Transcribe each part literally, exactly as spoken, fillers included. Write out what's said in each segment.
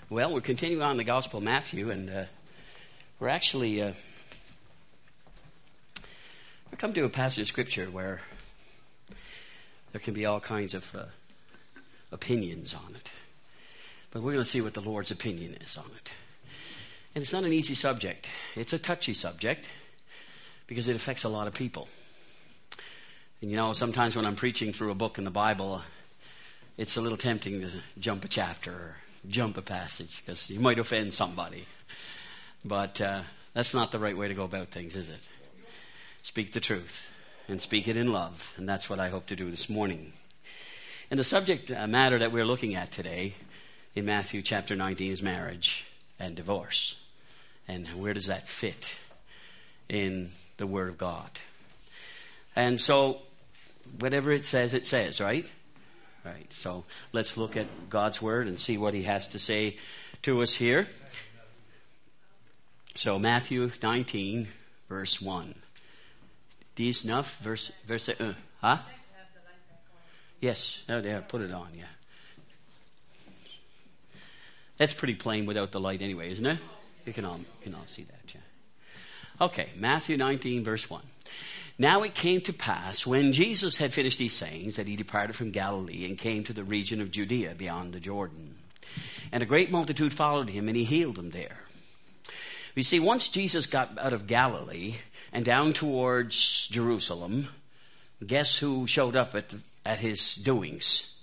Well, we're continuing on the Gospel of Matthew, and uh, we're actually uh, we come to a passage of Scripture where there can be all kinds of uh, opinions on it. But we're going to see what the Lord's opinion is on it. And it's not an easy subject. It's a touchy subject because it affects a lot of people. And you know, sometimes when I'm preaching through a book in the Bible, it's a little tempting to jump a chapter or jump a passage because you might offend somebody. But uh, that's not the right way to go about things, is it? Speak the truth and speak it in love. And that's what I hope to do this morning. And the subject matter that we're looking at today in Matthew chapter nineteen is marriage and divorce. And where does that fit in the Word of God? And so, whatever it says, it says, right? Right. So, let's look at God's Word and see what He has to say to us here. So, Matthew nineteen, verse one. Dies enough? Verse, verse, uh, huh? Yes. Oh, yeah, put it on, yeah. That's pretty plain without the light anyway, isn't it? You can all, you can all see that, yeah. Okay, Matthew nineteen, verse one. Now it came to pass, when Jesus had finished these sayings, that he departed from Galilee and came to the region of Judea beyond the Jordan. And a great multitude followed him, and he healed them there. You see, once Jesus got out of Galilee and down towards Jerusalem, guess who showed up at, the, at his doings?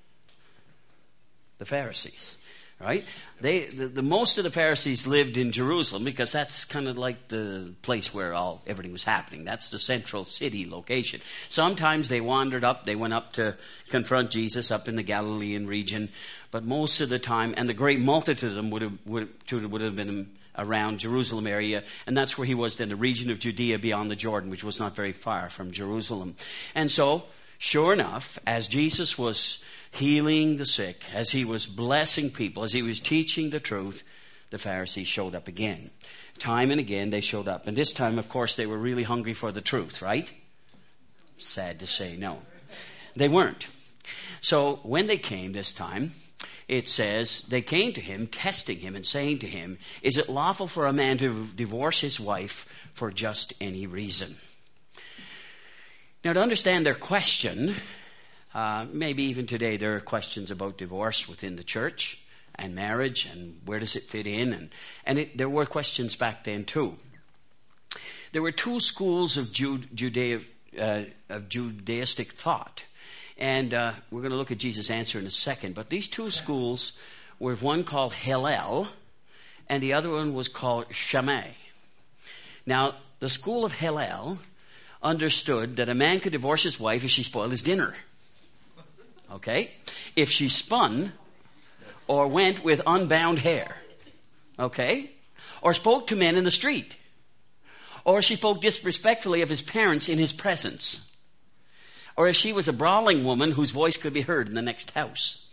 The Pharisees. Right? They, the, the most of the Pharisees lived in Jerusalem because that's kind of like the place where all everything was happening. That's the central city location. Sometimes they wandered up. They went up to confront Jesus up in the Galilean region. But most of the time, and the great multitude of them would have, would, would have been around Jerusalem area. And that's where he was in the region of Judea beyond the Jordan, which was not very far from Jerusalem. And so, sure enough, as Jesus was healing the sick, as he was blessing people, as he was teaching the truth, the Pharisees showed up again. Time and again they showed up. And this time, of course, they were really hungry for the truth, right? Sad to say, no. They weren't. So when they came this time, it says, they came to him, testing him and saying to him, is it lawful for a man to divorce his wife for just any reason? Now, to understand their question, Uh, maybe even today there are questions about divorce within the church and marriage and where does it fit in. And, and it, there were questions back then too. There were two schools of, Jude, Judea, uh, of Judaistic thought. And uh, we're going to look at Jesus' answer in a second. But these two schools were one called Hillel and the other one was called Shammai. Now, the school of Hillel understood that a man could divorce his wife if she spoiled his dinner. Okay? If she spun or went with unbound hair. Okay? Or spoke to men in the street. Or she spoke disrespectfully of his parents in his presence. Or if she was a brawling woman whose voice could be heard in the next house.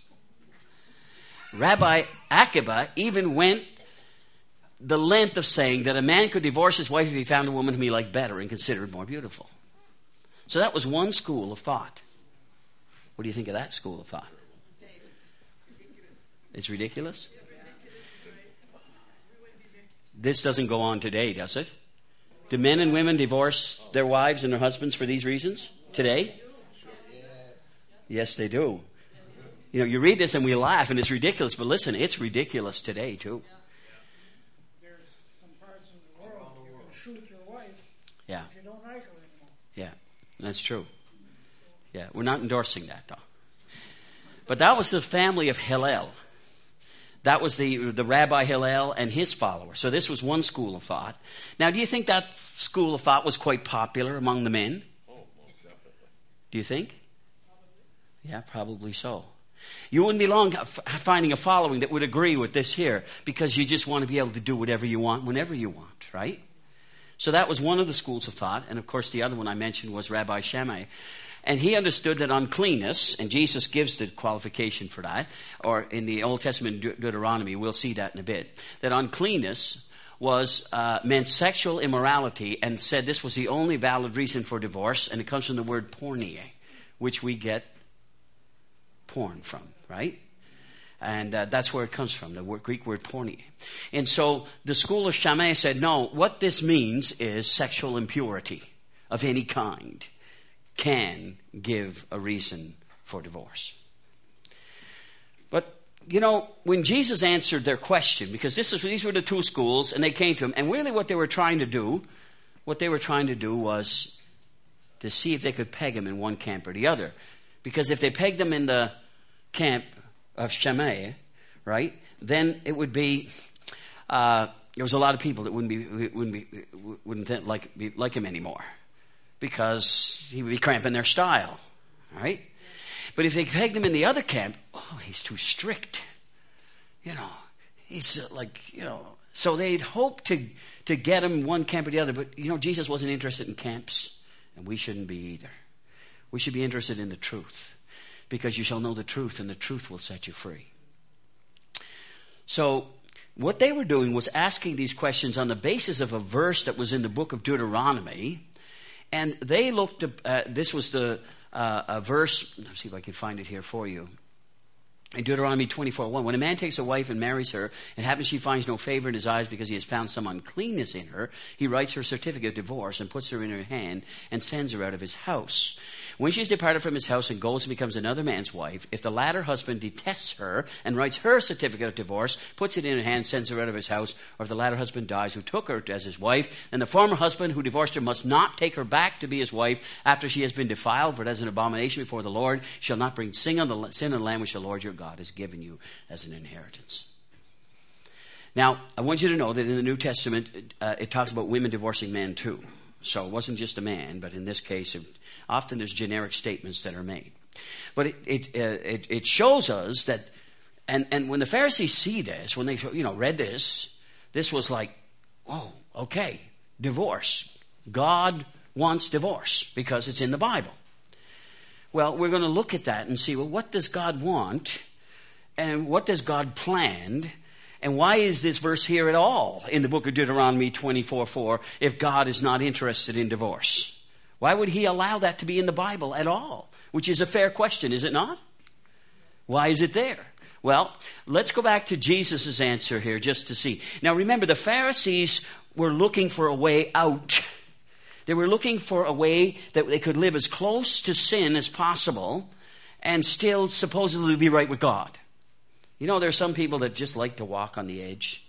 Rabbi Akiba even went the length of saying that a man could divorce his wife if he found a woman whom he liked better and considered more beautiful. So that was one school of thought. What do you think of that school of thought? It's ridiculous? This doesn't go on today, does it? Do men and women divorce their wives and their husbands for these reasons today? Yes, they do. You know, you read this and we laugh and it's ridiculous, but listen, it's ridiculous today too. There's some parts in the world you can shoot your wife yeah. if you don't like her anymore. Yeah, that's true. Yeah, we're not endorsing that, though. But that was the family of Hillel. That was the, the Rabbi Hillel and his followers. So this was one school of thought. Now, do you think that school of thought was quite popular among the men? Oh, most definitely. Do you think? Yeah, probably so. You wouldn't be long finding a following that would agree with this here because you just want to be able to do whatever you want whenever you want, right? So that was one of the schools of thought. And, of course, the other one I mentioned was Rabbi Shammai. And he understood that uncleanness, and Jesus gives the qualification for that, or in the Old Testament De- Deuteronomy, we'll see that in a bit, that uncleanness was uh, meant sexual immorality, and said this was the only valid reason for divorce, and it comes from the word porneia, which we get porn from, right? And uh, that's where it comes from, the word, Greek word porne. And so the school of Shammai said, no, what this means is sexual impurity of any kind can give a reason for divorce. But, you know, when Jesus answered their question, because this is, these were the two schools, and they came to him, and really what they were trying to do, what they were trying to do was to see if they could peg him in one camp or the other. Because if they pegged him in the camp of Shammai, right, then it would be, uh, there was a lot of people that wouldn't be, wouldn't be, wouldn't think like, be like him anymore, because he would be cramping their style, right? But if they pegged him in the other camp, oh, he's too strict, you know, he's uh, like, you know, so they'd hope to, to get him one camp or the other, but, you know, Jesus wasn't interested in camps, and we shouldn't be either. We should be interested in the truth. Because you shall know the truth, and the truth will set you free. So what they were doing was asking these questions on the basis of a verse that was in the book of Deuteronomy. And they looked, uh, this was the uh, a verse, let's see if I can find it here for you. In Deuteronomy twenty-four one, when a man takes a wife and marries her, and happens she finds no favor in his eyes because he has found some uncleanness in her, he writes her a certificate of divorce and puts her in her hand and sends her out of his house. When she has departed from his house and goes and becomes another man's wife, if the latter husband detests her and writes her a certificate of divorce, puts it in her hand, sends her out of his house, or if the latter husband dies who took her as his wife, then the former husband who divorced her must not take her back to be his wife after she has been defiled, for it is an abomination before the Lord. Shall not bring sin on the sin on the land which the Lord your God has given you as an inheritance. Now, I want you to know that in the New Testament, uh, it talks about women divorcing men too. So it wasn't just a man, but in this case, it, often there's generic statements that are made. But it it, uh, it it shows us that, and, and when the Pharisees see this, when they you know read this, this was like, oh, okay, divorce. God wants divorce because it's in the Bible. Well, we're going to look at that and see, well, what does God want? And what does God plan? And why is this verse here at all in the book of Deuteronomy twenty-four four if God is not interested in divorce? Why would he allow that to be in the Bible at all? Which is a fair question, is it not? Why is it there? Well, let's go back to Jesus' answer here just to see. Now remember, the Pharisees were looking for a way out. They were looking for a way that they could live as close to sin as possible and still supposedly be right with God. You know, there are some people that just like to walk on the edge.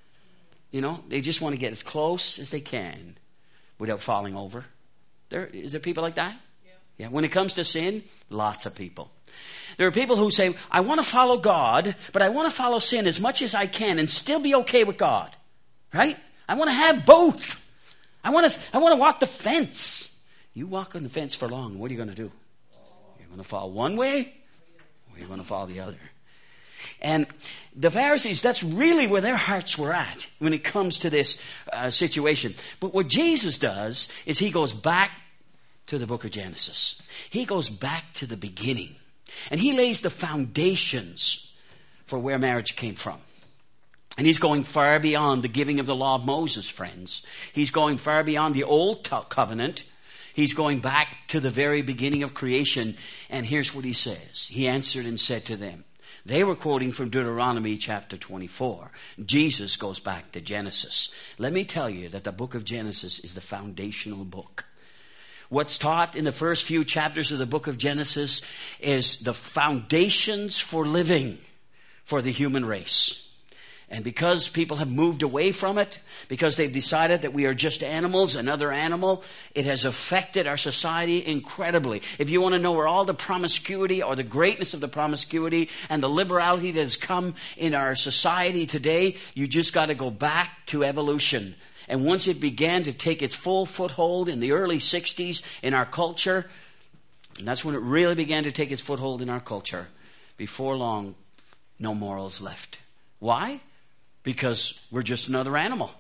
You know, they just want to get as close as they can without falling over. There, is there people like that? Yeah. Yeah. When it comes to sin, lots of people. There are people who say, I want to follow God, but I want to follow sin as much as I can and still be okay with God. Right? I want to have both. I want to, I want to walk the fence. You walk on the fence for long, what are you going to do? You're going to fall one way, or you're going to fall the other. And the Pharisees, that's really where their hearts were at when it comes to this uh, situation. But what Jesus does is he goes back to the book of Genesis. He goes back to the beginning. And he lays the foundations for where marriage came from. And he's going far beyond the giving of the law of Moses, friends. He's going far beyond the old covenant. He's going back to the very beginning of creation. And here's what he says. He answered and said to them. They were quoting from Deuteronomy chapter twenty-four. Jesus goes back to Genesis. Let me tell you that the book of Genesis is the foundational book. What's taught in the first few chapters of the book of Genesis is the foundations for living for the human race. And because people have moved away from it, because they've decided that we are just animals, another animal, it has affected our society incredibly. If you want to know where all the promiscuity or the greatness of the promiscuity and the liberality that has come in our society today, you just got to go back to evolution. And once it began to take its full foothold in the early sixties in our culture, and that's when it really began to take its foothold in our culture, before long, no morals left. Why? Because we're just another animal.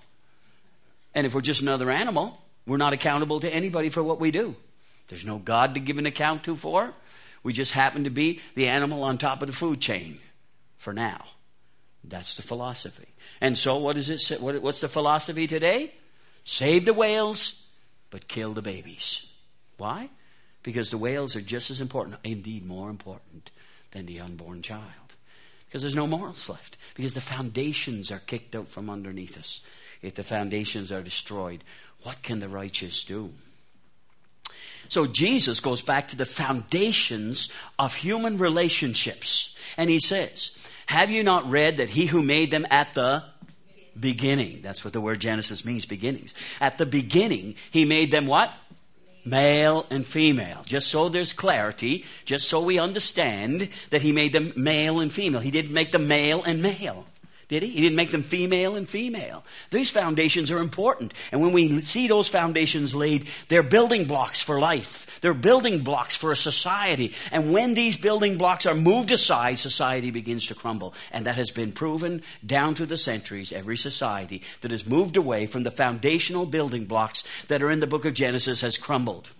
And if we're just another animal, we're not accountable to anybody for what we do. There's no God to give an account to for. We just happen to be the animal on top of the food chain for now. That's the philosophy. And so what is it? What's the philosophy today? Save the whales, but kill the babies. Why? Because the whales are just as important, indeed more important, than the unborn child. Because there's no morals left. Because the foundations are kicked out from underneath us. If the foundations are destroyed, what can the righteous do? So Jesus goes back to the foundations of human relationships. And he says, have you not read that he who made them at the beginning, that's what the word Genesis means, beginnings. At the beginning, he made them what? Male and female. Just so there's clarity, just so we understand that he made them male and female. He didn't make them male and male. Did he? He didn't make them female and female. These foundations are important. And when we see those foundations laid, they're building blocks for life. They're building blocks for a society. And when these building blocks are moved aside, society begins to crumble. And that has been proven down through the centuries. Every society that has moved away from the foundational building blocks that are in the book of Genesis has crumbled.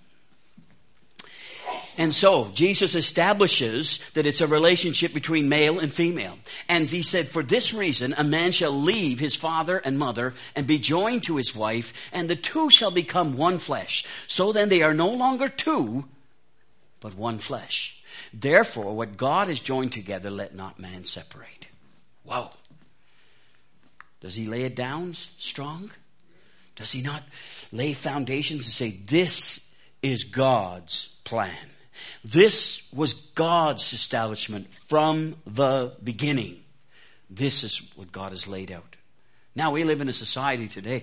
And so, Jesus establishes that it's a relationship between male and female. And he said, for this reason, a man shall leave his father and mother and be joined to his wife, and the two shall become one flesh. So then they are no longer two, but one flesh. Therefore, what God has joined together, let not man separate. Wow. Does he lay it down strong? Does he not lay foundations and say, this is God's plan? This was God's establishment from the beginning. This is what God has laid out. Now we live in a society today.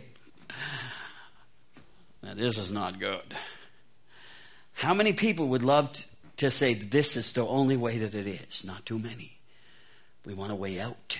Now this is not good. How many people would love to say this is the only way that it is? Not too many. We want a way out.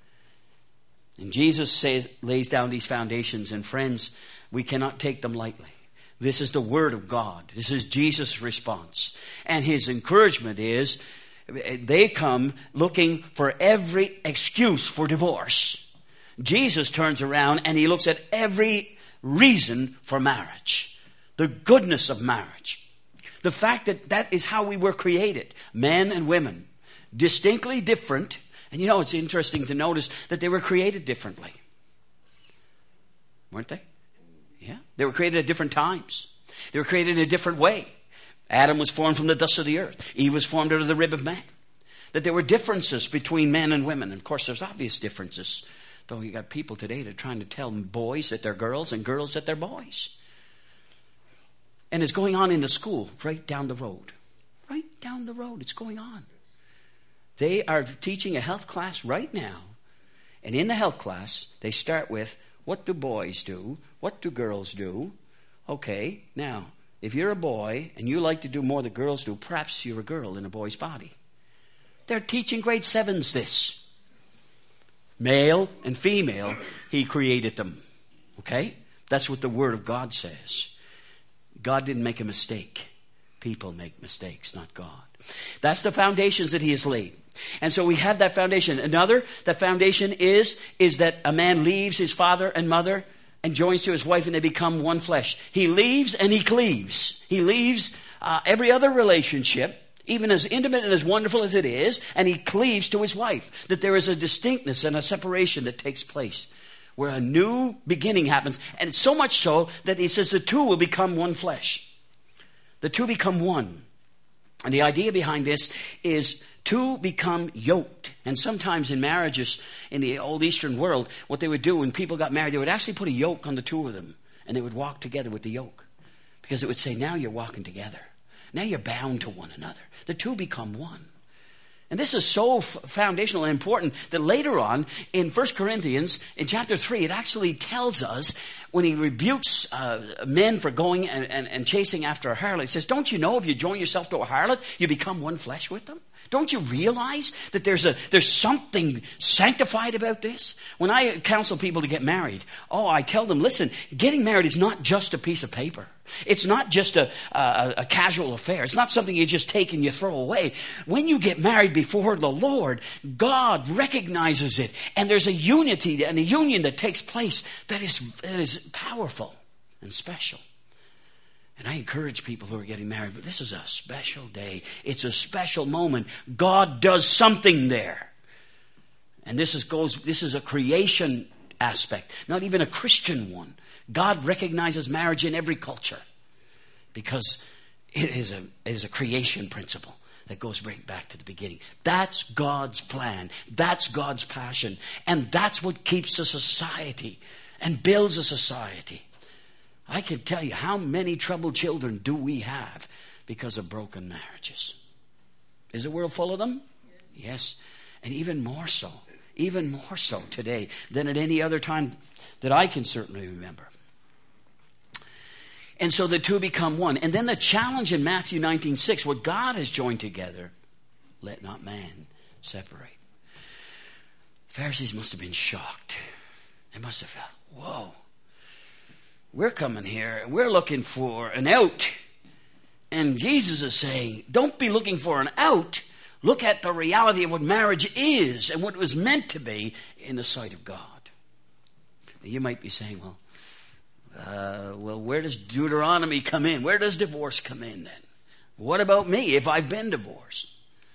And Jesus says, lays down these foundations, and friends, we cannot take them lightly. This is the Word of God. This is Jesus' response. And his encouragement is, they come looking for every excuse for divorce. Jesus turns around and he looks at every reason for marriage. The goodness of marriage. The fact that that is how we were created. Men and women. Distinctly different. And you know, it's interesting to notice that they were created differently. Weren't they? Yeah. They were created at different times. They were created in a different way. Adam was formed from the dust of the earth. Eve was formed out of the rib of man. That there were differences between men and women. And of course, there's obvious differences. Though you got people today that are trying to tell boys that they're girls and girls that they're boys. And it's going on in the school right down the road. Right down the road. It's going on. They are teaching a health class right now. And in the health class, they start with, what do boys do? What do girls do? Okay, now, if you're a boy and you like to do more than girls do, perhaps you're a girl in a boy's body. They're teaching grade sevens this. Male and female, he created them. Okay? That's what the Word of God says. God didn't make a mistake. People make mistakes, not God. That's the foundations that he has laid. And so we have that foundation. Another, the foundation is, is that a man leaves his father and mother and joins to his wife and they become one flesh. He leaves and he cleaves. He leaves uh, every other relationship, even as intimate and as wonderful as it is, and he cleaves to his wife. That there is a distinctness and a separation that takes place where a new beginning happens. And so much so that he says the two will become one flesh. The two become one. And the idea behind this is two become yoked. And sometimes in marriages in the old Eastern world, what they would do when people got married, they would actually put a yoke on the two of them. And they would walk together with the yoke. Because it would say, now you're walking together. Now you're bound to one another. The two become one. And this is so f- foundational and important that later on in First Corinthians, in chapter three, it actually tells us when he rebukes uh, men for going and, and, and chasing after a harlot, he says, don't you know if you join yourself to a harlot, you become one flesh with them? Don't you realize that there's a there's something sanctified about this? When I counsel people to get married, oh, I tell them, listen, getting married is not just a piece of paper. It's not just a, a, a casual affair. It's not something you just take and you throw away. When you get married before the Lord, God recognizes it. And there's a unity and a union that takes place that is, that is powerful and special. And I encourage people who are getting married, but this is a special day. It's a special moment. God does something there. And this is goes. This is a creation aspect, not even a Christian one. God recognizes marriage in every culture because it is a, it is a creation principle. that goes right back to the beginning. That's God's plan. That's God's passion. And that's what keeps a society and builds a society. I can tell you how many troubled children do we have because of broken marriages. Is the world full of them? Yes. And even more so. Even more so today than at any other time that I can certainly remember. And so the two become one. And then the challenge in Matthew nineteen six, what God has joined together, let not man separate. Pharisees must have been shocked. They must have felt, whoa, we're coming here and we're looking for an out. And Jesus is saying, don't be looking for an out. Look at the reality of what marriage is and what it was meant to be in the sight of God. You might be saying, well, Uh, well, where does Deuteronomy come in? Where does divorce come in then? What about me if I've been divorced?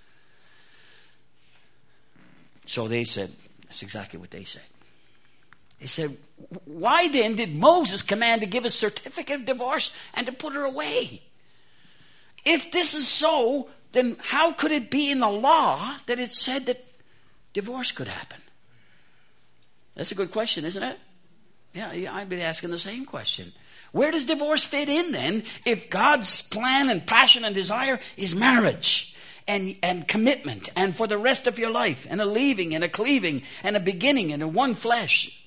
So they said, that's exactly what they said. They said, why then did Moses command to give a certificate of divorce and to put her away? If this is so, then how could it be in the law that it said that divorce could happen? That's a good question, isn't it? Yeah, yeah, I've been asking the same question. Where does divorce fit in then if God's plan and passion and desire is marriage and, and commitment and for the rest of your life and a leaving and a cleaving and a beginning and a one flesh?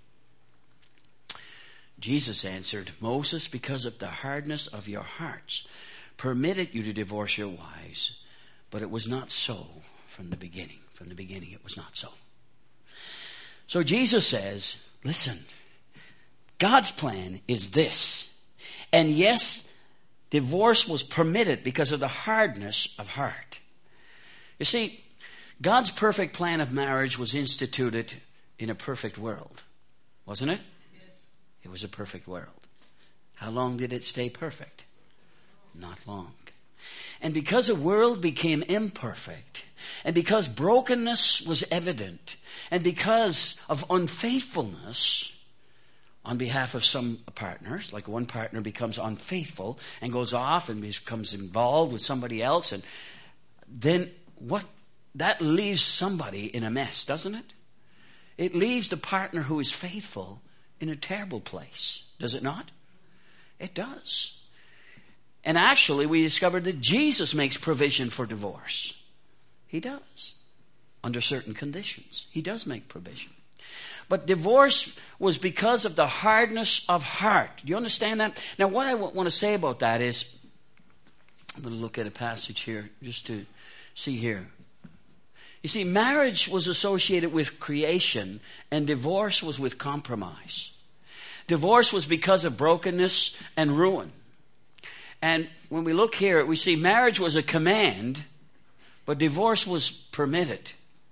Jesus answered, Moses, because of the hardness of your hearts, permitted you to divorce your wives, but it was not so from the beginning. From the beginning it was not so. So Jesus says, listen, God's plan is this. And yes, divorce was permitted because of the hardness of heart. You see, God's perfect plan of marriage was instituted in a perfect world. Wasn't it? Yes. It was a perfect world. How long did it stay perfect? Not long. And because the world became imperfect, and because brokenness was evident, and because of unfaithfulness on behalf of some partners, like one partner becomes unfaithful and goes off and becomes involved with somebody else, and then what? That leaves somebody in a mess, doesn't it? It leaves the partner who is faithful in a terrible place, does it not? It does. And actually, we discovered that Jesus makes provision for divorce. He does. Under certain conditions. He does make provision. But divorce was because of the hardness of heart. Do you understand that? Now, what I w- want to say about that is, I'm going to look at a passage here just to see here. You see, marriage was associated with creation, and divorce was with compromise. Divorce was because of brokenness and ruin. And when we look here, we see marriage was a command, but divorce was permitted.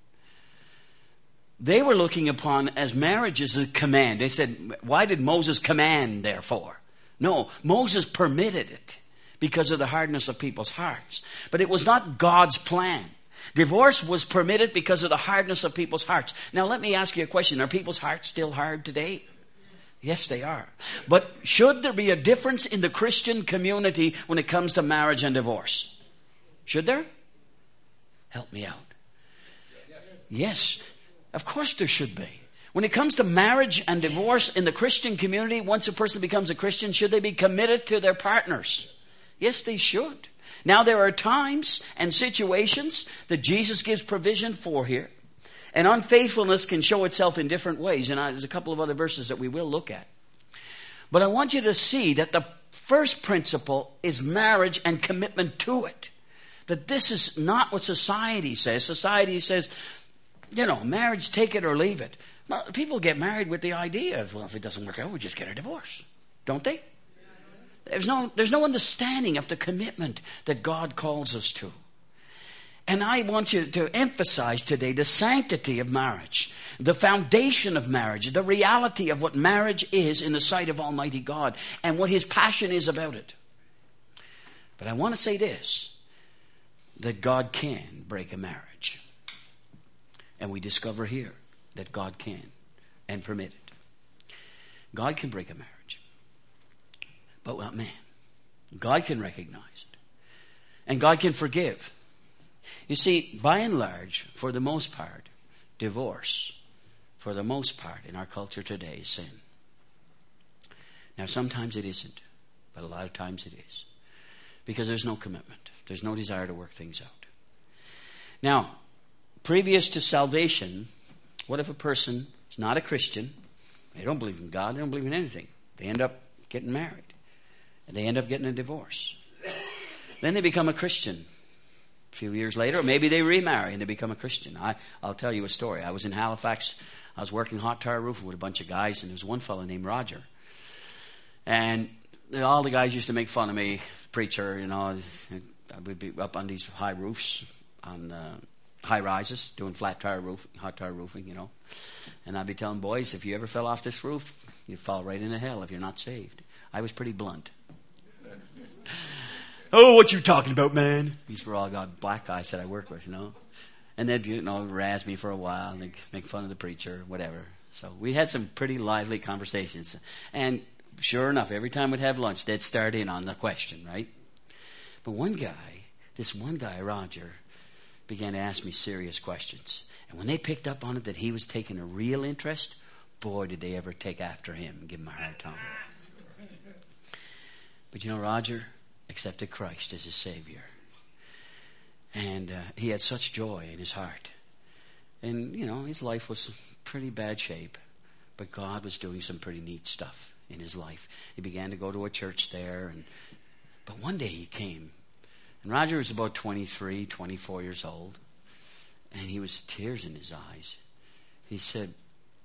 They were looking upon as marriage as a command. They said, why did Moses command, therefore? No, Moses permitted it because of the hardness of people's hearts. But it was not God's plan. Divorce was permitted because of the hardness of people's hearts. Now, let me ask you a question. Are people's hearts still hard today? Yes, they are. But should there be a difference in the Christian community when it comes to marriage and divorce? Should there? Help me out. Yes. Of course there should be. When it comes to marriage and divorce in the Christian community, once a person becomes a Christian, should they be committed to their partners? Yes, they should. Now, there are times and situations that Jesus gives provision for here. And unfaithfulness can show itself in different ways. And there's a couple of other verses that we will look at. But I want you to see that the first principle is marriage and commitment to it. That this is not what society says. Society says, you know, marriage, take it or leave it. Well, people get married with the idea of, well, if it doesn't work out, we just get a divorce. Don't they? There's no, there's no understanding of the commitment that God calls us to. And I want you to emphasize today the sanctity of marriage, the foundation of marriage, the reality of what marriage is in the sight of Almighty God, and what His passion is about it. But I want to say this, that God can break a marriage. And we discover here that God can and permit it. God can break a marriage. But not man. God can recognize it. And God can forgive. You see, by and large, for the most part, divorce, for the most part in our culture today, is sin. Now, sometimes it isn't, but a lot of times it is. Because there's no commitment. There's no desire to work things out. Now, previous to salvation, what if a person is not a Christian? They don't believe in God. They don't believe in anything. They end up getting married. And they end up getting a divorce. Then they become a Christian. A few years later, or maybe they remarry and they become a Christian. I, I'll tell you a story. I was in Halifax. I was working hot tire roofing with a bunch of guys, and there was one fellow named Roger. And all the guys used to make fun of me, preacher, you know. I would be up on these high roofs, on uh, high rises, doing flat tire roof, hot tire roofing, you know. And I'd be telling boys, if you ever fell off this roof, you'd fall right into hell if you're not saved. I was pretty blunt. Oh, what you talking about, man? These were all got black guys that I work with, you know. And they'd, you know, razz me for a while, and they'd make fun of the preacher, whatever. So we had some pretty lively conversations. And sure enough, every time we'd have lunch, they'd start in on the question, right? But one guy, this one guy, Roger, began to ask me serious questions. And when they picked up on it that he was taking a real interest, boy, did they ever take after him and give him a hard time. But you know, Roger accepted Christ as his Savior. And uh, he had such joy in his heart. And, you know, his life was pretty bad shape. But God was doing some pretty neat stuff in his life. He began to go to a church there. And But one day he came. And Roger was about twenty-three, twenty-four years old. And he was tears in his eyes. He said,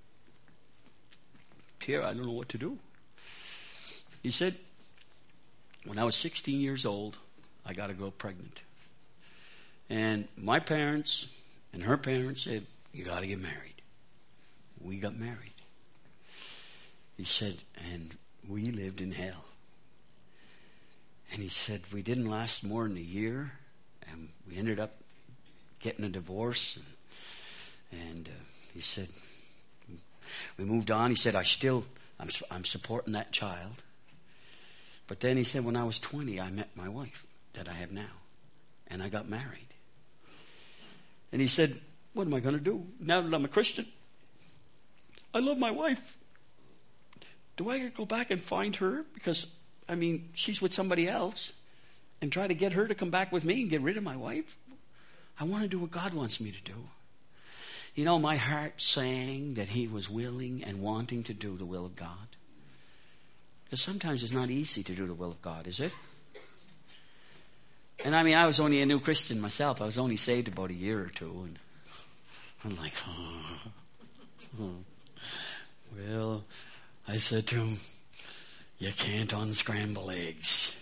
Pierre, I don't know what to do. He said, when I was sixteen years old, I got a girl pregnant. And my parents and her parents said, you got to get married. We got married. He said, and we lived in hell. And he said, we didn't last more than a year, and we ended up getting a divorce. And, and uh, he said, we moved on. He said, I still, I'm, I'm supporting that child. But then he said, when I was twenty, I met my wife that I have now. And I got married. And he said, what am I going to do now that I'm a Christian? I love my wife. Do I go back and find her? Because, I mean, she's with somebody else. And try to get her to come back with me and get rid of my wife? I want to do what God wants me to do. You know, my heart sang that he was willing and wanting to do the will of God. Because sometimes it's not easy to do the will of God, is it? And I mean, I was only a new Christian myself. I was only saved about a year or two. And I'm like, oh. Well, I said to him, you can't unscramble eggs.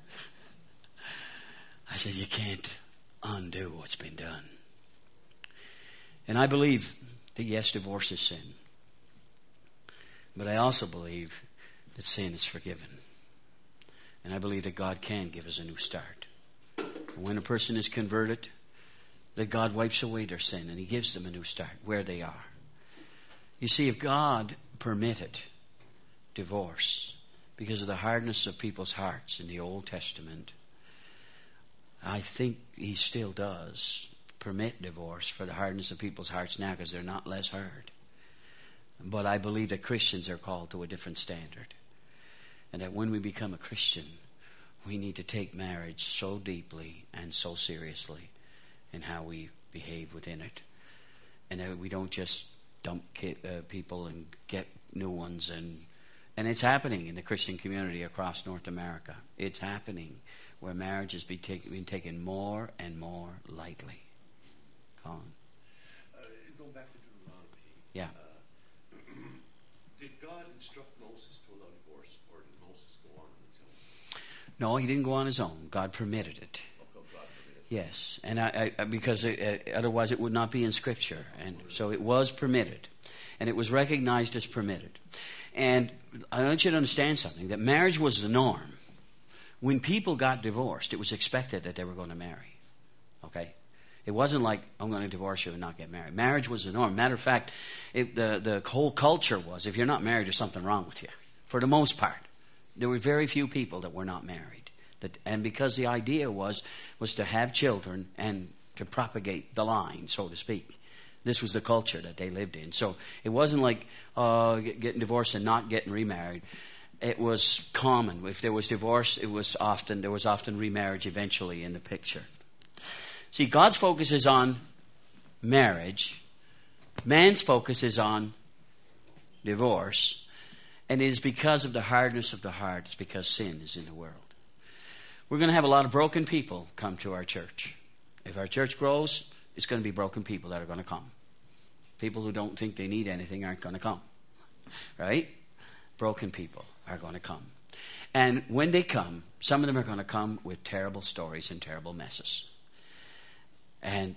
I said, you can't undo what's been done. And I believe that, yes, divorce is sin. But I also believe that sin is forgiven. And I believe that God can give us a new start. And when a person is converted, that God wipes away their sin and he gives them a new start where they are. You see, if God permitted divorce because of the hardness of people's hearts in the Old Testament, I think he still does permit divorce for the hardness of people's hearts now because they're not less hard. But I believe that Christians are called to a different standard. And that when we become a Christian, we need to take marriage so deeply and so seriously in how we behave within it. And that we don't just dump ki- uh, people and get new ones. And, and it's happening in the Christian community across North America. It's happening where marriage has been, take, been taken more and more lightly. Colin? Uh, going back to Deuteronomy. Yeah. Uh, did God instruct Moses to allow divorce, or did Moses go on on his own? No, he didn't go on his own. God permitted it. Oh, God permitted it. Yes, and I, I, because it, uh, otherwise it would not be in Scripture, and so it was permitted, and it was recognized as permitted. And I want you to understand something: that marriage was the norm. When people got divorced, it was expected that they were going to marry. Okay. It wasn't like, I'm going to divorce you and not get married. Marriage was the norm. Matter of fact, it, the, the whole culture was, if you're not married, there's something wrong with you. For the most part. There were very few people that were not married. That, and because the idea was, was to have children and to propagate the line, so to speak. This was the culture that they lived in. So it wasn't like uh, getting divorced and not getting remarried. It was common. If there was divorce, it was often there was often remarriage eventually in the picture. See, God's focus is on marriage. Man's focus is on divorce. And it is because of the hardness of the heart. It's because sin is in the world. We're going to have a lot of broken people come to our church. If our church grows, it's going to be broken people that are going to come. People who don't think they need anything aren't going to come. Right? Broken people are going to come. And when they come, some of them are going to come with terrible stories and terrible messes. And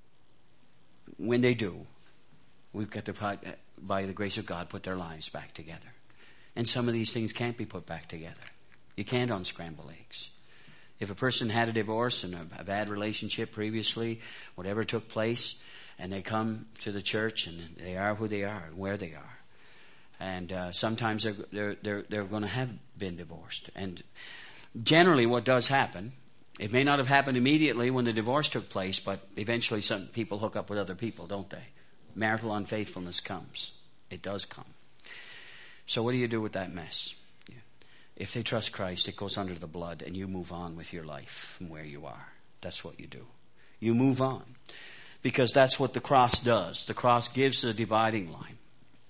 when they do, we've got to, by the grace of God, put their lives back together. And some of these things can't be put back together. You can't unscramble eggs. If a person had a divorce and a, a bad relationship previously, whatever took place, and they come to the church and they are who they are and where they are. And uh, sometimes they're, they're, they're, they're going to have been divorced. And generally what does happen, it may not have happened immediately when the divorce took place, but eventually some people hook up with other people, don't they? Marital unfaithfulness comes. It does come. So what do you do with that mess? If they trust Christ, it goes under the blood and you move on with your life from where you are. That's what you do. You move on. Because that's what the cross does. The cross gives a dividing line.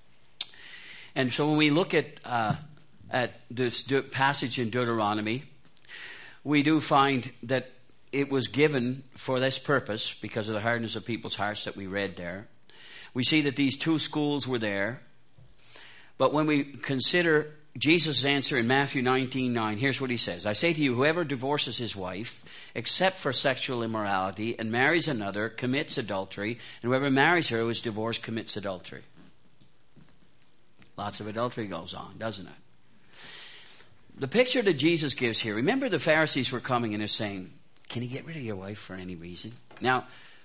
And so when we look at uh, at this de- passage in Deuteronomy, we do find that it was given for this purpose because of the hardness of people's hearts that we read there. We see that these two schools were there. But when we consider Jesus' answer in Matthew nineteen nine, here's what he says. I say to you, whoever divorces his wife, except for sexual immorality, and marries another, commits adultery, and whoever marries her who is divorced commits adultery. Lots of adultery goes on, doesn't it? The picture that Jesus gives here, remember the Pharisees were coming and they're saying, can you get rid of your wife for any reason? Now,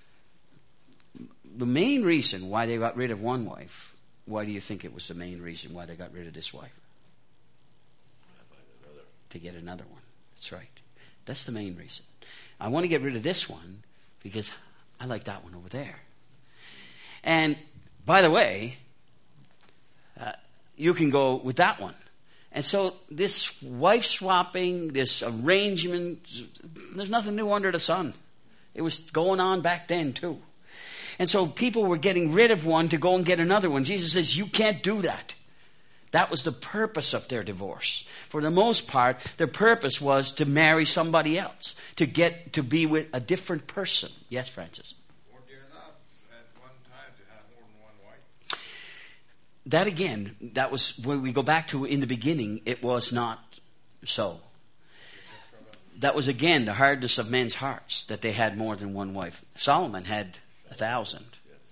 the main reason why they got rid of one wife, why do you think it was the main reason why they got rid of this wife? To get another one. That's right. That's the main reason. I want to get rid of this one because I like that one over there. And by the way, uh, you can go with that one. And so this wife swapping, this arrangement, there's nothing new under the sun. It was going on back then too. And so people were getting rid of one to go and get another one. Jesus says, you can't do that. That was the purpose of their divorce. For the most part, their purpose was to marry somebody else, to get to be with a different person. Yes, Francis? Or they're not at one time to have more than one wife. That again, that was when we go back to in the beginning, it was not so. That was again the hardness of men's hearts, that they had more than one wife. Solomon had a thousand.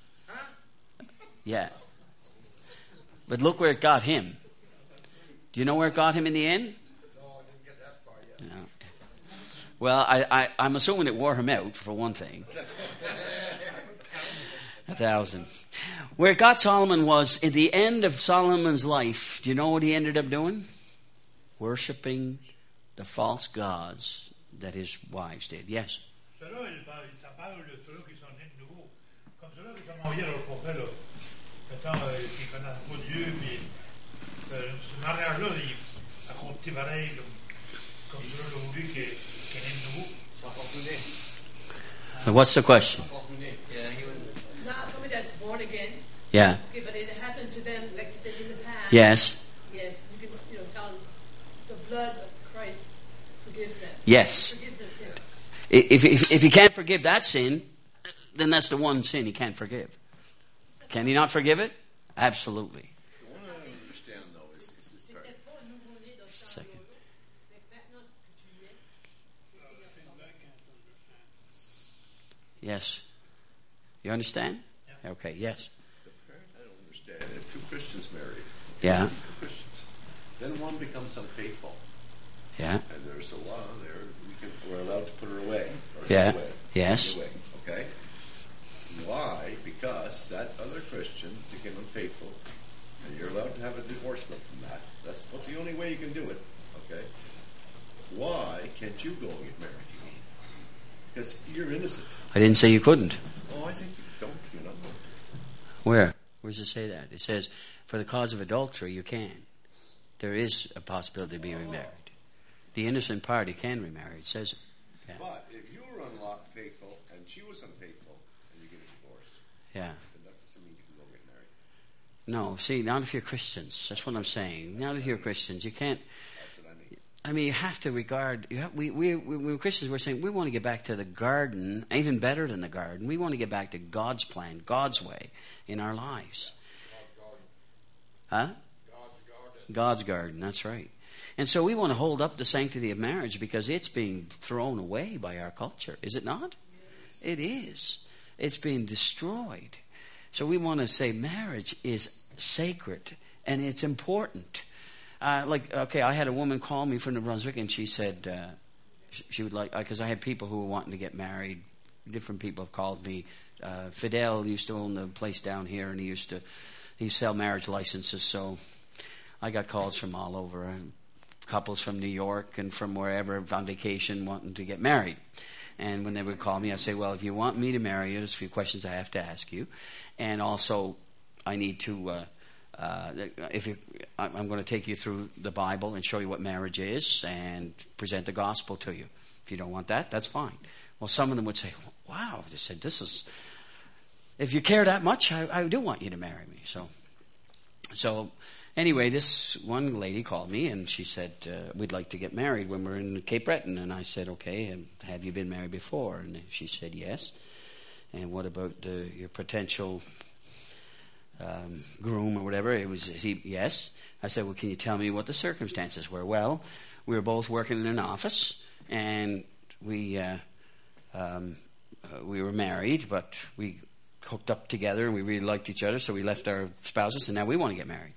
Yeah. But look where it got him. Do you know where it got him in the end? No, I didn't get that far yet. No. Well, I, I, I'm assuming it wore him out, for one thing. A thousand. Where it got Solomon was, at the end of Solomon's life, do you know what he ended up doing? Worshipping the false gods that his wives did. Yes? Cela, ça parle de ceux qui sont nés de nouveau. Comme ceux qui sont mariés leur prophète, là. Mettons, euh, qui connaissent pas Dieu, puis euh, ce mariage-là, il a compté pareil, comme, comme ceux aujourd'hui qui, qui est né de nouveau. So what's the question? Yeah, he was not somebody that's born again. Yeah. Okay, but it happened to them, like you said, in the past. Yes. Yes, you can, you know, tell them the blood of Christ forgives them. Yes. Forgives their sin. If, if, if he can't forgive that sin, then that's the one sin he can't forgive. Can he not forgive it? Absolutely. The one I don't understand, though, is, is this part. Second. Yes. You understand? Okay, yes. The part I don't understand. If two Christians married, Yeah. two Christians, then one becomes unfaithful, Yeah. and there's a law there. We can, we're allowed to put her away. Or Yeah. him away. Yes. Him away, okay. Why? Because that other Christian became unfaithful, and you're allowed to have a divorcement from that. That's what the only way you can do it. Okay. Why can't you go and get married? You mean? Because you're innocent. I didn't say you couldn't. Oh, I think you don't, you know. Where? Where does it say that? It says, for the cause of adultery, you can. There is a possibility of being remarried. The innocent party can remarry. It says it. Yeah. But if you were unfaithful and she was unfaithful and you get a divorce, Yeah. then that doesn't mean you can go get married. No, see, not if you're Christians. That's what I'm saying. Not if you're Christians. You can't. That's what I mean. I mean, you have to regard. You have, we, we, we, we're Christians. We're saying we want to get back to the garden, even better than the garden. We want to get back to God's plan, God's way in our lives. Huh? God's garden. God's garden. That's right. And so we want to hold up the sanctity of marriage because it's being thrown away by our culture. Is it not? It is. It's being destroyed. So we want to say marriage is sacred and it's important. Uh, like, okay, I had a woman call me from New Brunswick and she said uh, she would like, because I had people who were wanting to get married. Different people have called me. Uh, Fidel used to own the place down here and he used to he used to sell marriage licenses. So I got calls from all over. And couples from New York and from wherever on vacation wanting to get married. And when they would call me, I'd say, well, if you want me to marry you, there's a few questions I have to ask you. And also, I need to, uh, uh, if you, I'm going to take you through the Bible and show you what marriage is and present the gospel to you. If you don't want that, that's fine. Well, some of them would say, wow, they said, this is, if you care that much, I, I do want you to marry me. So, so... Anyway, this one lady called me and she said, uh, we'd like to get married when we're in Cape Breton. And I said, okay, have you been married before? And she said, yes. And what about uh, your potential um, groom or whatever? It was, he, yes. I said, well, can you tell me what the circumstances were? Well, we were both working in an office and we, uh, um, uh, we were married, but we hooked up together and we really liked each other. So we left our spouses and now we want to get married.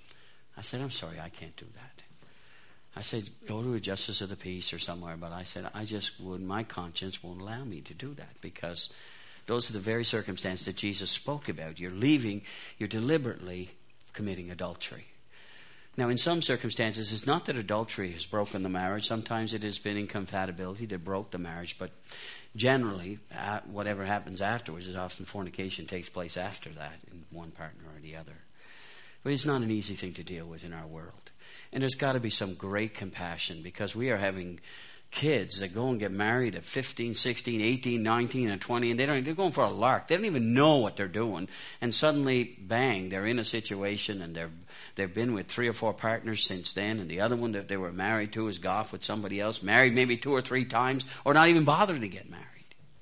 I said, I'm sorry, I can't do that. I said, go to a justice of the peace or somewhere. But I said, I just would, my conscience won't allow me to do that because those are the very circumstances that Jesus spoke about. You're leaving, you're deliberately committing adultery. Now, in some circumstances, it's not that adultery has broken the marriage. Sometimes it has been incompatibility that broke the marriage. But generally, uh, whatever happens afterwards is often fornication takes place after that in one partner or the other. But it's not an easy thing to deal with in our world. And there's got to be some great compassion because we are having kids that go and get married at fifteen, sixteen, eighteen, nineteen, and twenty, and they don't, they're going for a lark. They don't even know what they're doing. And suddenly, bang, they're in a situation and they're, they've been with three or four partners since then, and the other one that they were married to is off with somebody else, married maybe two or three times, or not even bothered to get married.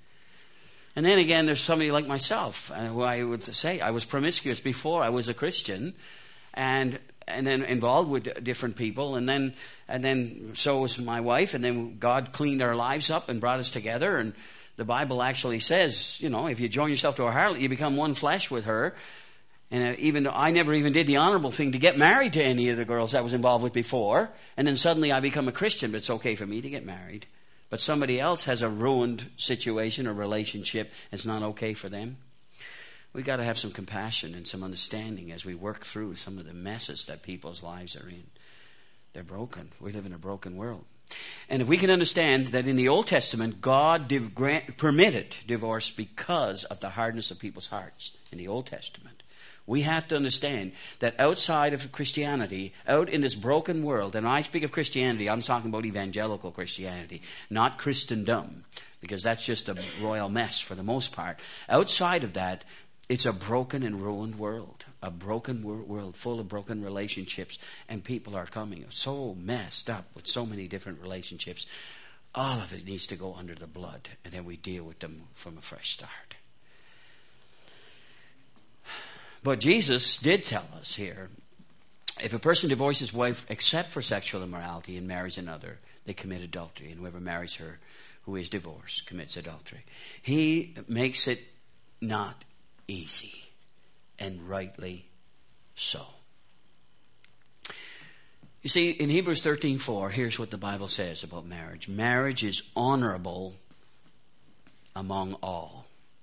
And then again, there's somebody like myself, uh, who I would say I was promiscuous before I was a Christian, and and then involved with different people, and then and then so was my wife, and then God cleaned our lives up and brought us together. And the Bible actually says, you know, if you join yourself to a harlot, you become one flesh with her. And uh, even though I never even did the honorable thing to get married to any of the girls I was involved with before, and then suddenly I become a Christian, but it's okay for me to get married. But somebody else has a ruined situation or relationship. It's not okay for them. We've got to have some compassion and some understanding as we work through some of the messes that people's lives are in. They're broken. We live in a broken world. And if we can understand that in the Old Testament, God div- grant, permitted divorce because of the hardness of people's hearts in the Old Testament. We have to understand that outside of Christianity, out in this broken world, and when I speak of Christianity, I'm talking about evangelical Christianity, not Christendom, because that's just a royal mess for the most part. Outside of that, it's a broken and ruined world, a broken wor- world full of broken relationships, and people are coming so messed up with so many different relationships. All of it needs to go under the blood, and then we deal with them from a fresh start. But Jesus did tell us here, if a person divorces his wife except for sexual immorality and marries another, they commit adultery. And whoever marries her who is divorced commits adultery. He makes it not easy, and rightly so. You see, in Hebrews thirteen four, here's what the Bible says about marriage. Marriage is honorable among all.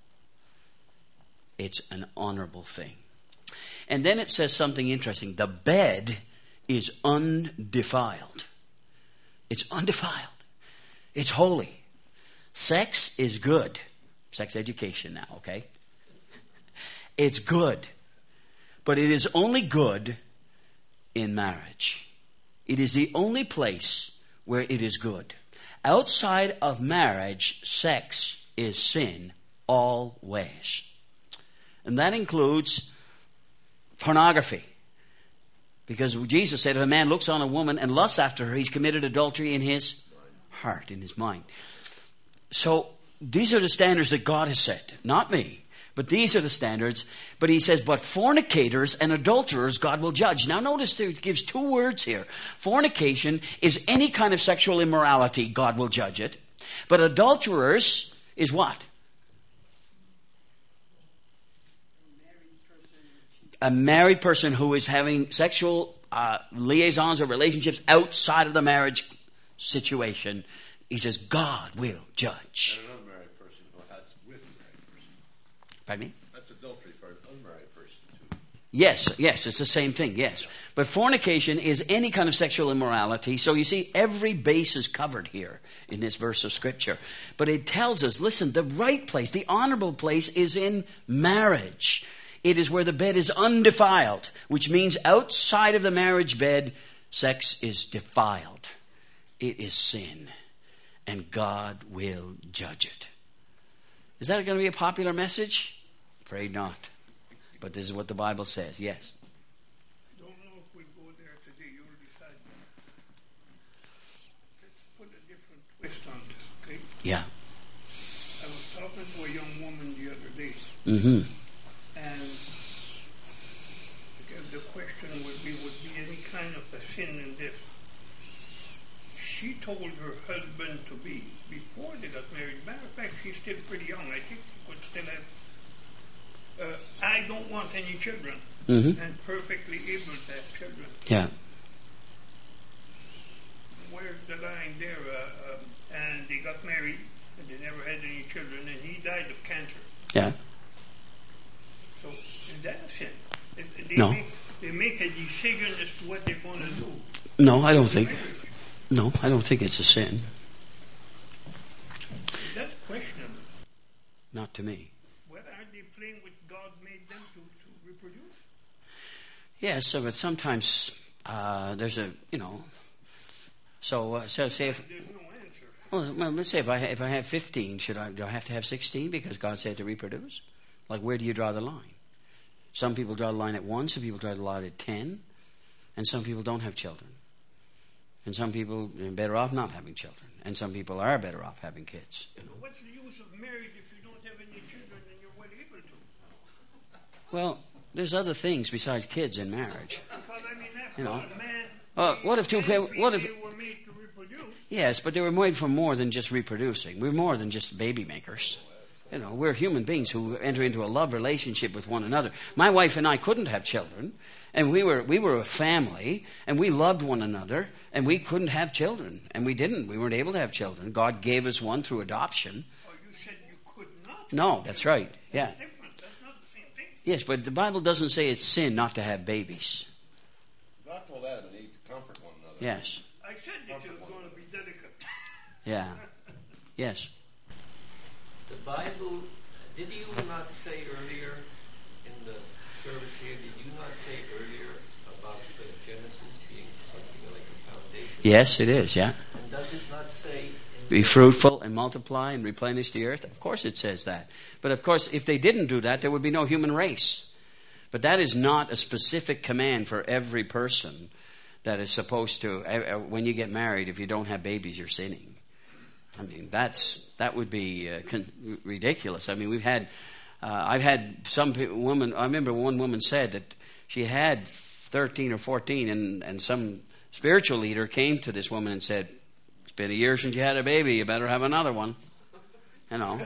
It's an honorable thing. And then it says something interesting. The bed is undefiled. It's undefiled. It's holy. Sex is good. Sex education now, okay? It's good. But it is only good in marriage. It is the only place where it is good. Outside of marriage, sex is sin always. And that includes pornography. Because Jesus said if a man looks on a woman and lusts after her, he's committed adultery in his heart, in his mind. So these are the standards that God has set, not me. But these are the standards. But he says, but fornicators and adulterers God will judge. Now notice there gives two words here. Fornication is any kind of sexual immorality, God will judge it. But adulterers is what? A married person who is having sexual uh, liaisons or relationships outside of the marriage situation. He says, God will judge. And an unmarried person who has with a married person. Pardon me? That's adultery for an unmarried person too. Yes, yes, it's the same thing, yes. But fornication is any kind of sexual immorality. So you see, every base is covered here in this verse of Scripture. But it tells us, listen, the right place, the honorable place is in marriage. It is where the bed is undefiled, which means outside of the marriage bed, sex is defiled. It is sin. And God will judge it. Is that going to be a popular message? Afraid not. But this is what the Bible says. Yes. I don't know if we go there today. You'll decide. Let's put a different twist on this, okay? Yeah. I was talking to a young woman the other day. Mm-hmm. And because the question would be, would be any kind of a sin in this. She told her husband to be, before they got married, matter of fact, she's still pretty young. I think she could still have, uh, I don't want any children. Mm-hmm. And perfectly able to have children. Yeah. Where's the line there? Uh, um, and they got married, and they never had any children, and he died of cancer. Yeah. So, is that a sin? They, No. Make, they make a decision as to what they're going to do. No, I don't think. No, I don't think it's a sin. That's questionable. Not to me. What are they playing with God made them to, to reproduce? Yes, so, but sometimes uh, there's a, you know, so uh, so say if, There's no answer. well, well, let's say if I if I have fifteen, should I do I have to have sixteen because God said to reproduce? Like, where do you draw the line? Some people draw the line at one, some people draw the line at ten, and some people don't have children. And some people are better off not having children. And some people are better off having kids. You know. What's the use of marriage if you don't have any children and you're well able to? Well, there's other things besides kids in marriage. Because, I mean, that's You know. what man... Uh, what if two man pa- what if- they were made to reproduce. Yes, but they were made for more than just reproducing. We're more than just baby makers. You know, we're human beings who enter into a love relationship with one another. My wife and I couldn't have children, and we were we were a family, and we loved one another, and we couldn't have children, and we didn't. We weren't able to have children. God gave us one through adoption. Oh, you said you could not? No, that's right. Yeah. That's different. That's not the same thing. Yes, but the Bible doesn't say it's sin not to have babies. God told Adam and Eve to comfort one another. Yes. I said that it was going to be delicate. Yeah. Yes. The Bible, did you not say earlier in the service here, did you not say earlier about the Genesis being something like a foundation? Yes, it is, yeah. And does it not say... in Be the- fruitful and multiply and replenish the earth. Of course it says that. But of course, if they didn't do that, there would be no human race. But that is not a specific command for every person that is supposed to, uh, when you get married, if you don't have babies, you're sinning. I mean, that's that would be uh, con- ridiculous. I mean, we've had, uh, I've had some pe- woman, I remember one woman said that she had thirteen or fourteen, and, and some spiritual leader came to this woman and said, it's been a year since you had a baby, you better have another one. You know.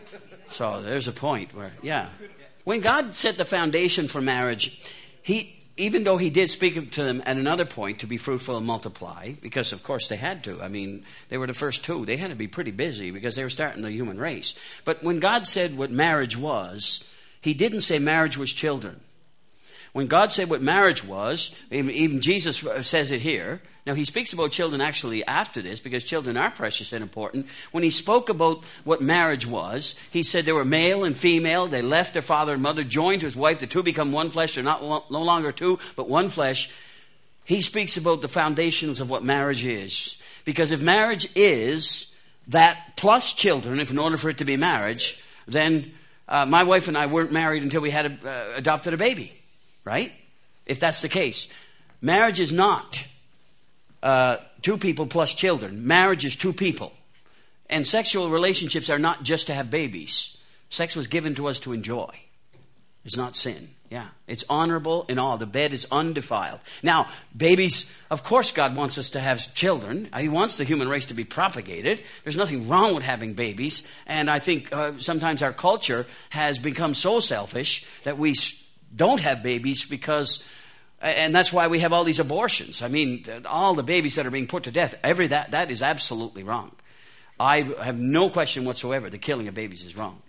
So there's a point where, yeah. When God set the foundation for marriage, He, even though He did speak to them at another point to be fruitful and multiply, because of course they had to. I mean, they were the first two. They had to be pretty busy because they were starting the human race. But when God said what marriage was, He didn't say marriage was children. When God said what marriage was, even Jesus says it here, Now, he speaks about children actually after this, because children are precious and important. When he spoke about what marriage was, he said they were male and female. They left their father and mother, joined to his wife. The two become one flesh. They're not one, no longer two, but one flesh. He speaks about the foundations of what marriage is. Because if marriage is that plus children, if in order for it to be marriage, then uh, my wife and I weren't married until we had a, uh, adopted a baby, right? If that's the case. Marriage is not uh, two people plus children. Marriage is two people. And sexual relationships are not just to have babies. Sex was given to us to enjoy. It's not sin. Yeah, it's honorable in all. The bed is undefiled. Now, babies, of course God wants us to have children. He wants the human race to be propagated. There's nothing wrong with having babies. And I think uh, sometimes our culture has become so selfish that we don't have babies because, and that's why we have all these abortions. I mean, all the babies that are being put to death, every that that is absolutely wrong. I have no question whatsoever the killing of babies is wrong.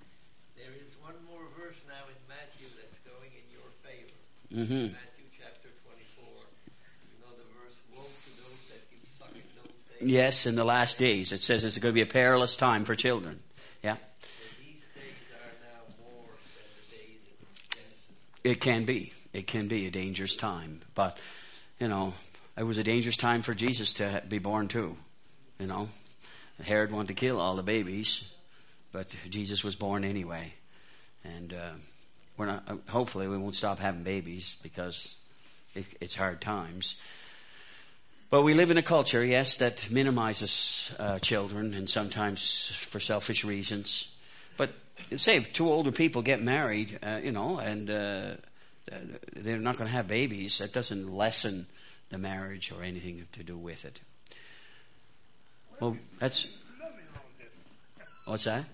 Mm-hmm. Matthew chapter twenty-four. You know the verse, woe to those that keep sucking those days. Yes, in the last days. It says it's going to be a perilous time for children. Yeah. So these days are now more than the days of Genesis. It can be. It can be a dangerous time. But, you know, it was a dangerous time for Jesus to be born too. You know, Herod wanted to kill all the babies, but Jesus was born anyway. And, uh, We're not, hopefully we won't stop having babies because it, it's hard times. But we live in a culture, yes, that minimizes uh, children, and sometimes for selfish reasons. But say if two older people get married, uh, you know, and uh, they're not going to have babies, that doesn't lessen the marriage or anything to do with it. Well, that's... What's that?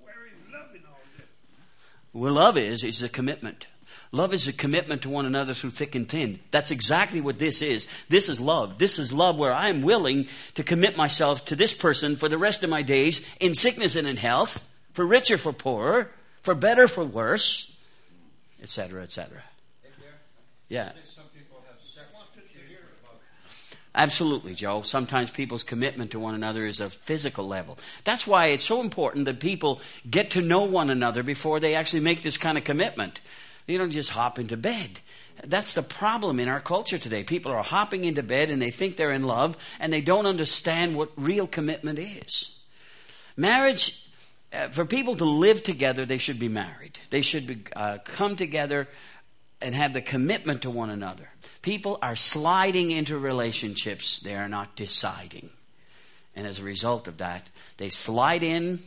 Well, love is, is a commitment. Love is a commitment to one another through thick and thin. That's exactly what this is. This is love. This is love where I am willing to commit myself to this person for the rest of my days, in sickness and in health, for richer, for poorer, for better, for worse, et cetera, et cetera. Yeah. Absolutely, Joe. Sometimes people's commitment to one another is a physical level. That's why it's so important that people get to know one another before they actually make this kind of commitment. You don't just hop into bed. That's the problem in our culture today. People are hopping into bed and they think they're in love and they don't understand what real commitment is. Marriage, uh, for people to live together, they should be married. They should be, uh, come together and have the commitment to one another. People are sliding into relationships. They are not deciding. And as a result of that, they slide in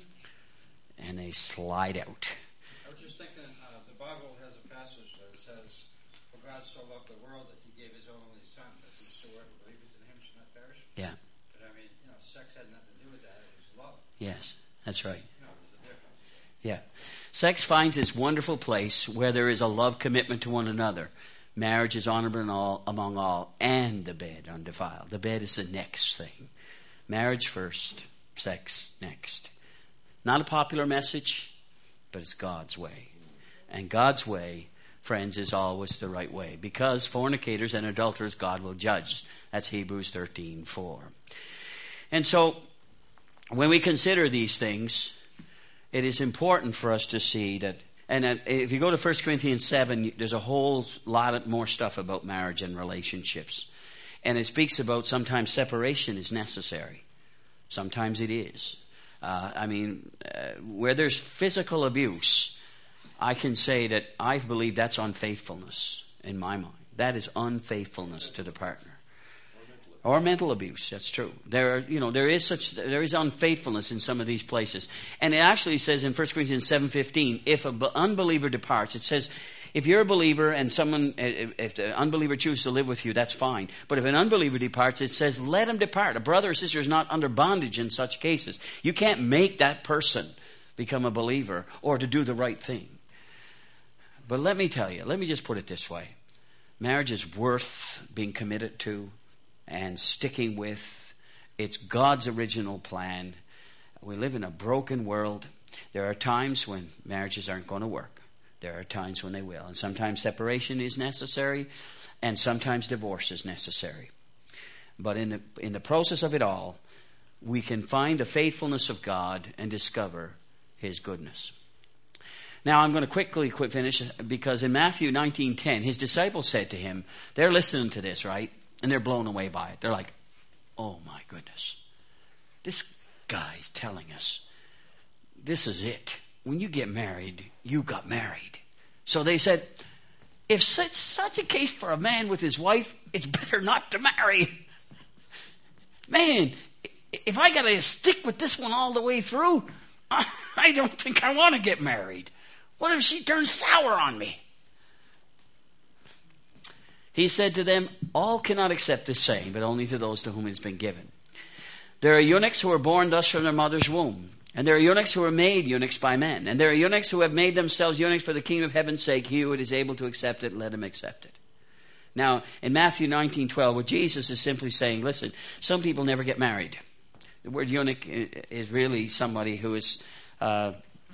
and they slide out. I was just thinking, uh, the Bible has a passage that says, for God so loved the world that he gave his only son, that whosoever believes in him should not perish. Yeah. But I mean, you know, sex had nothing to do with that. It was love. Yes, that's right. You know, there's a difference. Yeah. Sex finds its wonderful place where there is a love commitment to one another. Marriage is honorable in all, among all, and the bed undefiled. The bed is the next thing. Marriage first, sex next. Not a popular message, but it's God's way. And God's way, friends, is always the right way. Because fornicators and adulterers God will judge. That's Hebrews thirteen four. And so, when we consider these things, it is important for us to see that. And if you go to First Corinthians seven, there's a whole lot more stuff about marriage and relationships. And it speaks about sometimes separation is necessary. Sometimes it is. Uh, I mean, uh, where there's physical abuse, I can say that I believe that's unfaithfulness in my mind. That is unfaithfulness to the partner. Or mental abuse, that's true. There are, you know, there is such there is unfaithfulness in some of these places. And it actually says in First Corinthians seven fifteen, if an unbeliever departs, it says, if you're a believer and someone, if the unbeliever chooses to live with you, that's fine. But if an unbeliever departs, it says, let him depart. A brother or sister is not under bondage in such cases. You can't make that person become a believer or to do the right thing. But let me tell you, let me just put it this way. Marriage is worth being committed to and sticking with. It's God's original plan. We live in a broken world. There are times when marriages aren't going to work. There are times when they will. And sometimes separation is necessary, and sometimes divorce is necessary. But in the, in the process of it all, we can find the faithfulness of God and discover His goodness. Now, I'm going to quickly quit finish because in Matthew nineteen ten, His disciples said to Him, they're listening to this, right? And they're blown away by it. They're like, oh my goodness. This guy's telling us, this is it. When you get married, you got married. So they said, if such, such a case for a man with his wife, it's better not to marry. Man, if I got to stick with this one all the way through, I don't think I want to get married. What if she turns sour on me? He said to them, all cannot accept this saying, but only to those to whom it has been given. There are eunuchs who are born thus from their mother's womb. And there are eunuchs who are made eunuchs by men. And there are eunuchs who have made themselves eunuchs for the kingdom of heaven's sake. He who is able to accept it, let him accept it. Now, in Matthew nineteen twelve, what Jesus is simply saying, listen, some people never get married. The word eunuch is really somebody who is uh,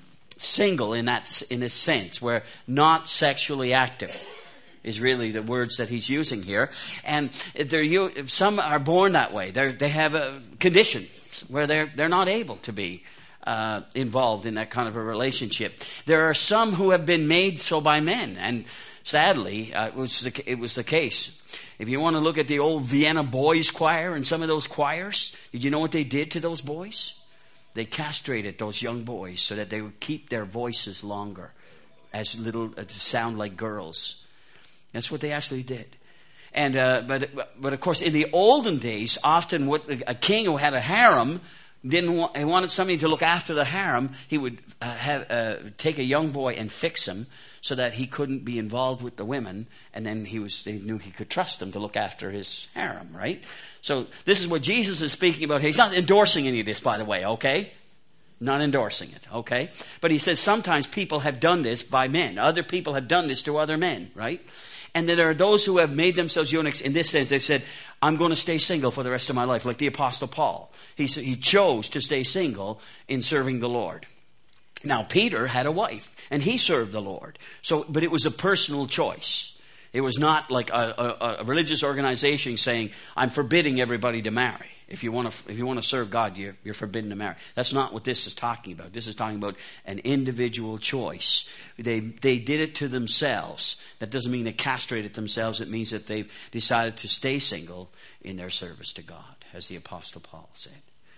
single in that in this sense, where not sexually active is really the words that he's using here. And they're, some are born that way. They're, they have a condition where they're they're not able to be uh, involved in that kind of a relationship. There are some who have been made so by men, and sadly, uh, it was the, it was the case. If you want to look at the old Vienna Boys Choir and some of those choirs, did you know what they did to those boys? They castrated those young boys so that they would keep their voices longer, as little uh, to sound like girls. That's what they actually did. And uh, but but of course, in the olden days, often what a king who had a harem didn't want, he wanted somebody to look after the harem. He would uh, have uh, take a young boy and fix him so that he couldn't be involved with the women, and then he was they knew he could trust them to look after his harem, right? So this is what Jesus is speaking about here. He's not endorsing any of this, by the way, okay? Not endorsing it, okay? But he says sometimes people have done this by men. Other people have done this to other men, right? And then there are those who have made themselves eunuchs in this sense. They've said, I'm going to stay single for the rest of my life, like the Apostle Paul. He, he chose to stay single in serving the Lord. Now, Peter had a wife, and he served the Lord. So, but it was a personal choice. It was not like a, a, a religious organization saying, I'm forbidding everybody to marry. If you want to, if you want to serve God, you're, you're forbidden to marry. That's not what this is talking about. This is talking about an individual choice. They they did it to themselves. That doesn't mean they castrated themselves. It means that they've decided to stay single in their service to God, as the Apostle Paul said.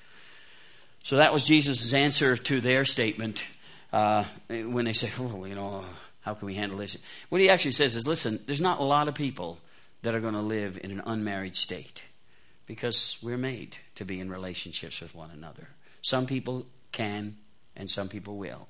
So that was Jesus' answer to their statement uh, when they said, oh, you know, how can we handle this? What he actually says is, listen, there's not a lot of people that are going to live in an unmarried state, because we're made to be in relationships with one another. Some people can, and some people will.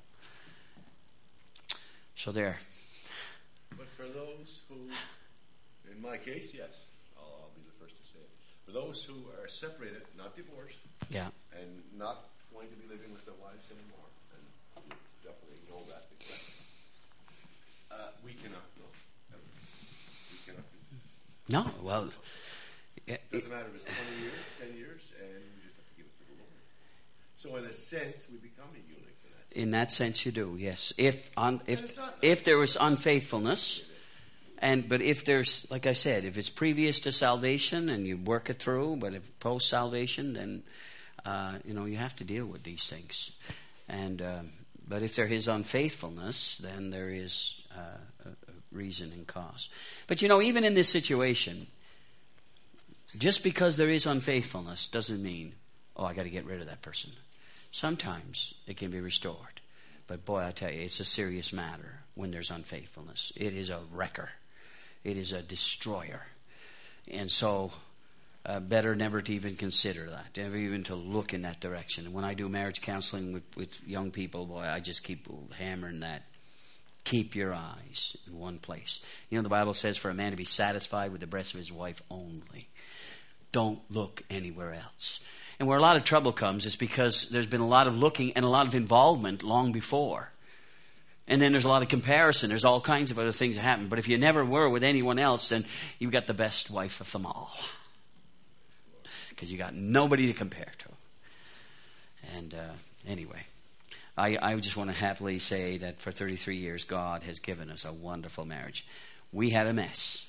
So there. But for those who, in my case, yes, I'll, I'll be the first to say it. For those who are separated, not divorced, yeah, and not going to be living with their wives anymore, and you definitely know that because uh, we cannot go. We cannot do. No, well. It doesn't matter if it's twenty years, ten years, and you just have to give it to the Lord. So in a sense, we become a eunuch. In that sense, in that sense you do, yes. If un, if if there was unfaithfulness, and but if there's, like I said, if it's previous to salvation and you work it through, but if post salvation, then uh, you know you have to deal with these things. And uh, but if there is unfaithfulness, then there is uh, a, a reason and cause. But you know, even in this situation, just because there is unfaithfulness doesn't mean, oh, I got to get rid of that person. Sometimes it can be restored. But boy, I tell you, it's a serious matter when there's unfaithfulness. It is a wrecker. It is a destroyer. And so, uh, better never to even consider that, never even to look in that direction. And when I do marriage counseling with, with young people, boy, I just keep hammering that. Keep your eyes in one place. You know, the Bible says for a man to be satisfied with the breast of his wife only. Don't look anywhere else. And where a lot of trouble comes is because there's been a lot of looking and a lot of involvement long before. And then there's a lot of comparison. There's all kinds of other things that happen. But if you never were with anyone else, then you've got the best wife of them all. Because you got nobody to compare to. And uh, anyway, I, I just want to happily say that for thirty-three years, God has given us a wonderful marriage. We had a mess.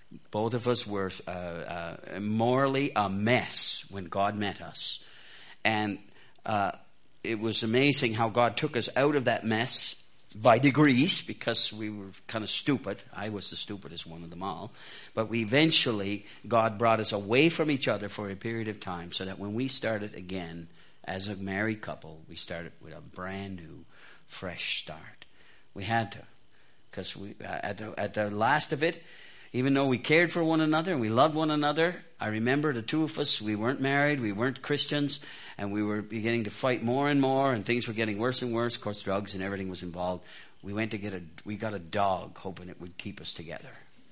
Both of us were uh, uh, morally a mess when God met us. And uh, it was amazing how God took us out of that mess by degrees, because we were kind of stupid. I was the stupidest one of them all. But we eventually, God brought us away from each other for a period of time, so that when we started again as a married couple, we started with a brand new, fresh start. We had to. Because we at the, at the last of it, even though we cared for one another and we loved one another, I remember the two of us, we weren't married, we weren't Christians, and we were beginning to fight more and more, and things were getting worse and worse. Of course, drugs and everything was involved. We went to get a, we got a dog, hoping it would keep us together.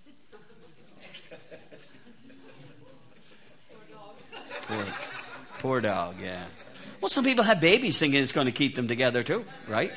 Poor, poor dog, yeah. Well, some people have babies thinking it's going to keep them together too, right?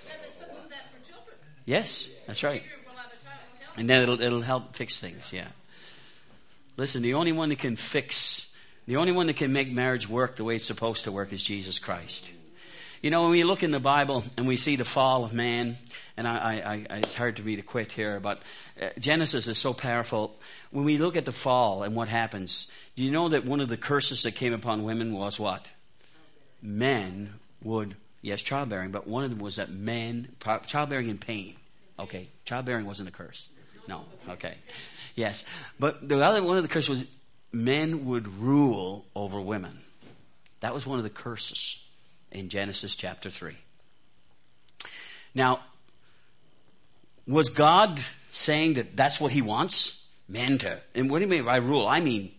Yes, that's right. And then it'll it'll help fix things, yeah. Listen, the only one that can fix, the only one that can make marriage work the way it's supposed to work is Jesus Christ. You know, when we look in the Bible and we see the fall of man, and I, I, I it's hard for me to quit here, but uh, Genesis is so powerful. When we look at the fall and what happens, do you know that one of the curses that came upon women was what? Men would, yes, childbearing, but one of them was that men, childbearing in pain. Okay, childbearing wasn't a curse. No, okay. Yes, but the other one of the curses was men would rule over women. That was one of the curses in Genesis chapter three. Now, was God saying that that's what he wants? Men to, and what do you mean by rule? I mean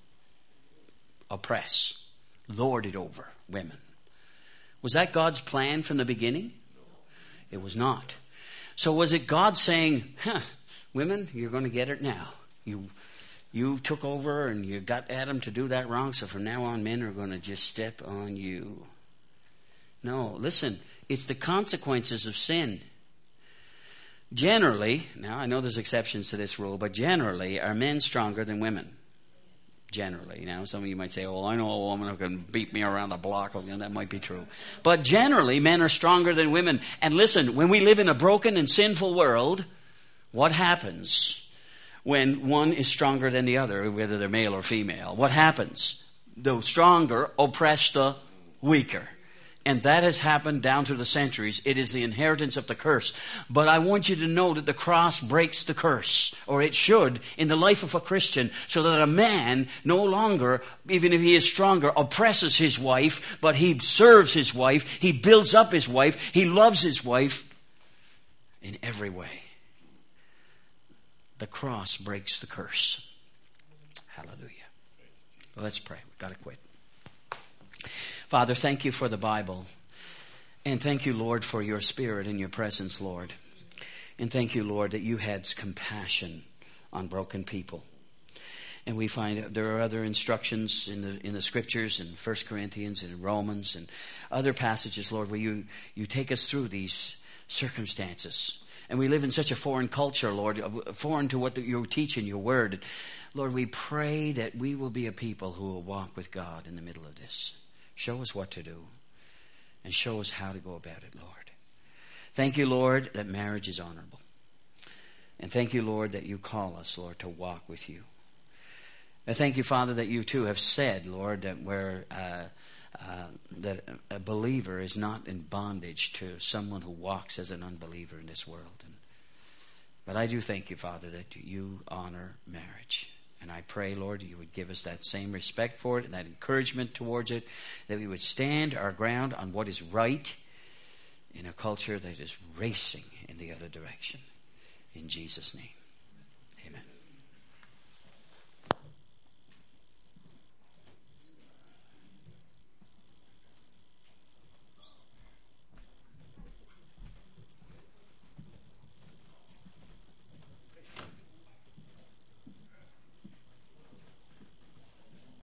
oppress, lord it over women. Was that God's plan from the beginning? It was not. So was it God saying, huh, women, you're going to get it now. You you took over and you got Adam to do that wrong, so from now on men are going to just step on you. No, listen, it's the consequences of sin. Generally, now I know there's exceptions to this rule, but generally are men stronger than women. Generally. Now, some of you might say, oh, I know a woman who can beat me around the block. Well, that might be true. But generally, men are stronger than women. And listen, when we live in a broken and sinful world, what happens when one is stronger than the other, whether they're male or female? What happens? The stronger oppress the weaker. And that has happened down through the centuries. It is the inheritance of the curse. But I want you to know that the cross breaks the curse, or it should, in the life of a Christian, so that a man no longer, even if he is stronger, oppresses his wife, but he serves his wife, he builds up his wife, he loves his wife in every way. The cross breaks the curse. Hallelujah. Well, let's pray. We've got to quit. Father, thank you for the Bible. And thank you, Lord, for your Spirit and your presence, Lord. And thank you, Lord, that you had compassion on broken people. And we find there are other instructions in the in the Scriptures, in First Corinthians and in Romans and other passages, Lord, where you, you take us through these circumstances. And we live in such a foreign culture, Lord, foreign to what you teach in your word. Lord, we pray that we will be a people who will walk with God in the middle of this. Show us what to do and show us how to go about it, Lord. Thank you, Lord, that marriage is honorable. And thank you, Lord, that you call us, Lord, to walk with you. I thank you, Father, that you too have said, Lord, that where uh, uh, that a believer is not in bondage to someone who walks as an unbeliever in this world. And, but I do thank you, Father, that you honor marriage. And I pray, Lord, you would give us that same respect for it and that encouragement towards it, that we would stand our ground on what is right in a culture that is racing in the other direction. In Jesus' name.